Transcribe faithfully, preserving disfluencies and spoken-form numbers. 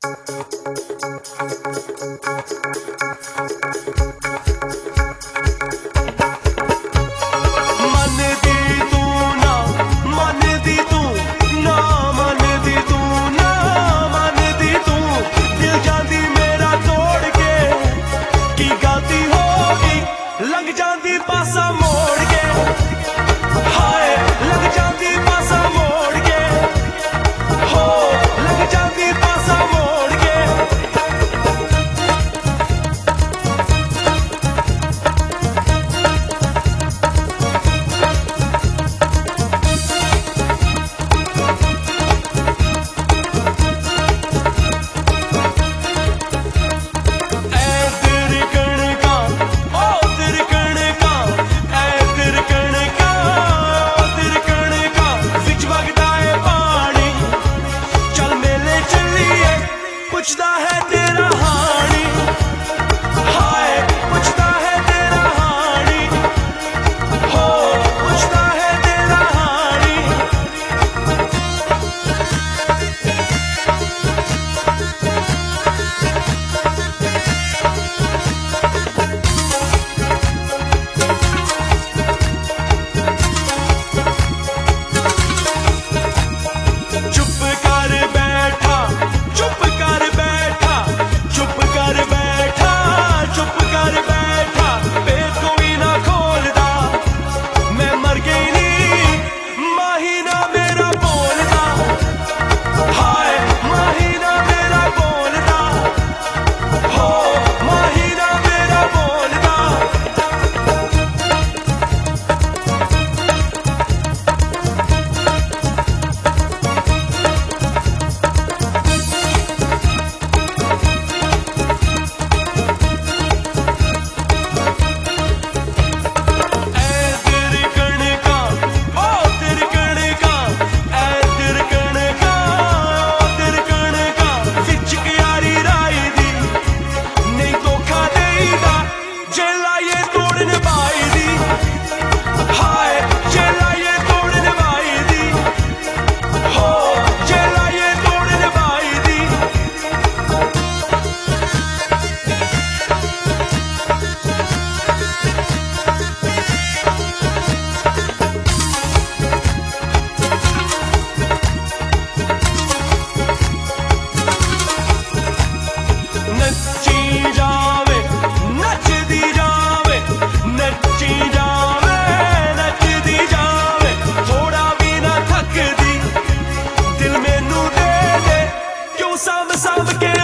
पुछदा है तेरा हानी, हाय पुछदा है तेरा हानी, हो पुछदा है तेरा हानी। चुप कर बैठा, चुप कर बैठा, चुप कर बैठा, चुप कर बैठा, पेट कोई ना खोलदा, मैं मर गई नी माहीना मेरा बोलदा, हाय माहीना मेरा बोलदा, हो माहीना मेरा बोलदा। नच्ची जावे नचदी जावे, नच्ची जावे नचदी जावे, थोड़ा भी ना थकदी, दिल मैनू दे दे क्यों साम साम के